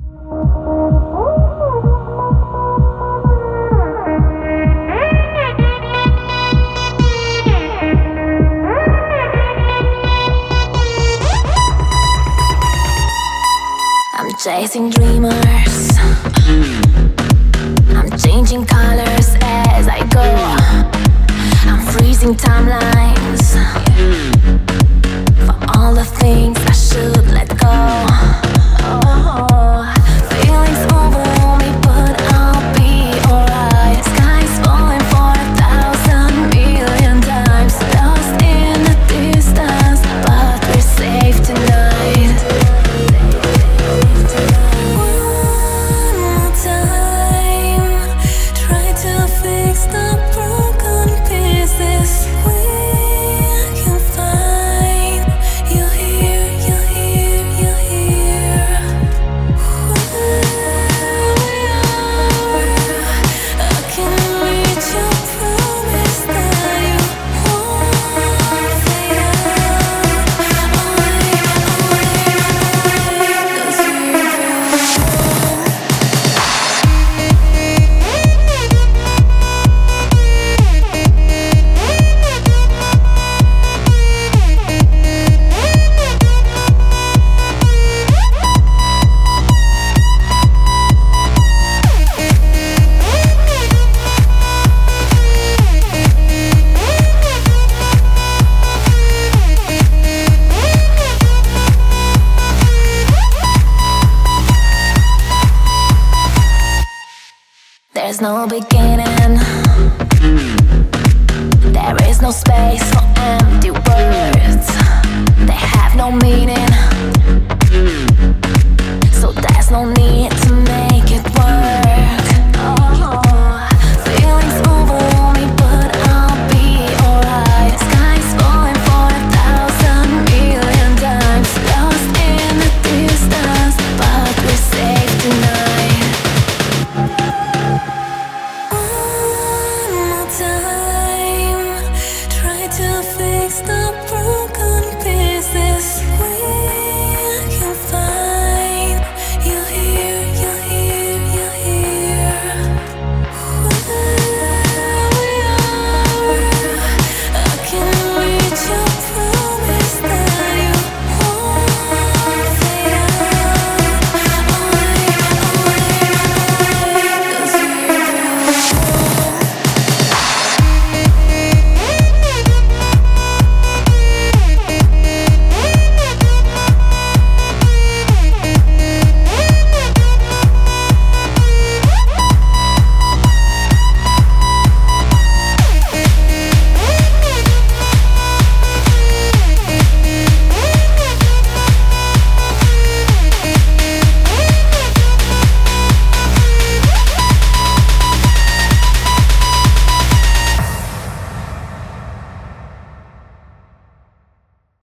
Chasing dreamers, I'm changing colors as I go. I'm freezing timelines for all the things I should let go. Oh, feelings overwhelm me, but I'll be alright. Sky's falling for 1,000 million times, lost in the distance, but we're safe tonight. There's no beginning, there is no space for empty words. They have no meaning, so there's no need